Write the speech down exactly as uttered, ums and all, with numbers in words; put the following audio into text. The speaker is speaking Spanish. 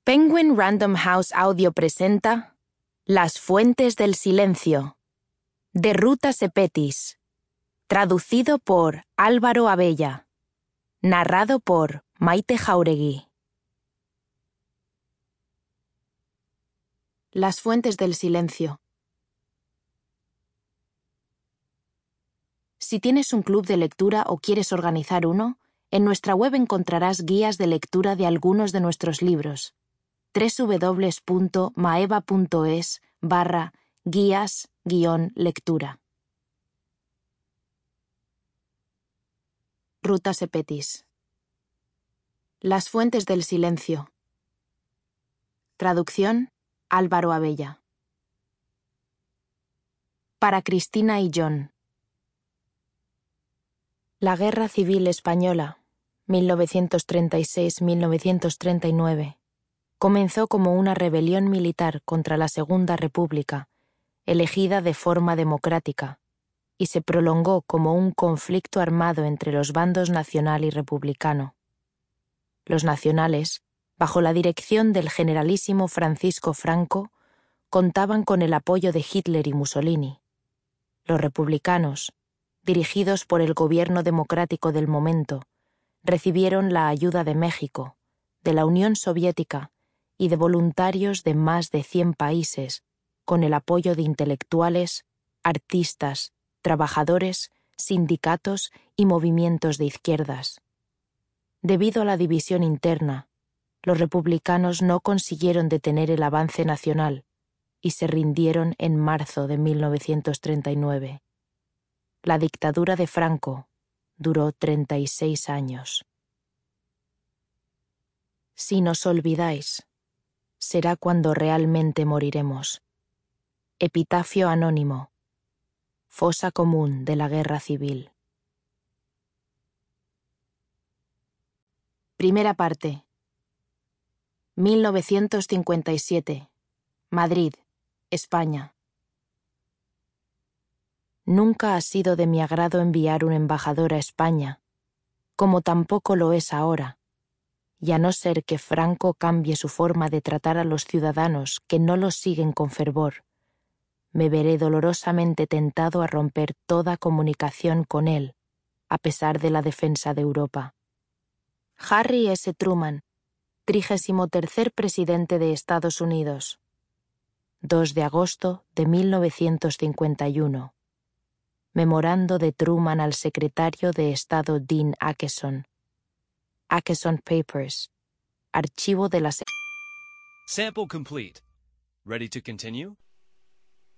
Penguin Random House Audio presenta Las fuentes del silencio, de Ruta Sepetys, traducido por Álvaro Abella, narrado por Maite Jauregui. Las fuentes del silencio. Si tienes un club de lectura o quieres organizar uno, en nuestra web encontrarás guías de lectura de algunos de nuestros libros. doble u doble u doble u punto maeva punto es barra guías guión lectura. Ruta Sepetys. Las fuentes del silencio. Traducción: Álvaro Abella. Para Cristina y John. La Guerra Civil Española, mil novecientos treinta y seis a mil novecientos treinta y nueve, comenzó como una rebelión militar contra la Segunda República, elegida de forma democrática, y se prolongó como un conflicto armado entre los bandos nacional y republicano. Los nacionales, bajo la dirección del generalísimo Francisco Franco, contaban con el apoyo de Hitler y Mussolini. Los republicanos, dirigidos por el gobierno democrático del momento, recibieron la ayuda de México, de la Unión Soviética y de voluntarios de más de cien países, con el apoyo de intelectuales, artistas, trabajadores, sindicatos y movimientos de izquierdas. Debido a la división interna, los republicanos no consiguieron detener el avance nacional y se rindieron en marzo de mil novecientos treinta y nueve. La dictadura de Franco duró treinta y seis años. Si nos olvidáis, será cuando realmente moriremos. Epitafio anónimo. Fosa común de la Guerra Civil. Primera parte. mil novecientos cincuenta y siete. Madrid, España. Nunca ha sido de mi agrado enviar un embajador a España, como tampoco lo es ahora, y a no ser que Franco cambie su forma de tratar a los ciudadanos que no lo siguen con fervor, me veré dolorosamente tentado a romper toda comunicación con él, a pesar de la defensa de Europa. Harry S. Truman, trigésimo tercer presidente de Estados Unidos. dos de agosto de mil novecientos cincuenta y uno. Memorando de Truman al secretario de Estado Dean Acheson. Acheson Papers. Archivo de la... Sample complete. Ready to continue?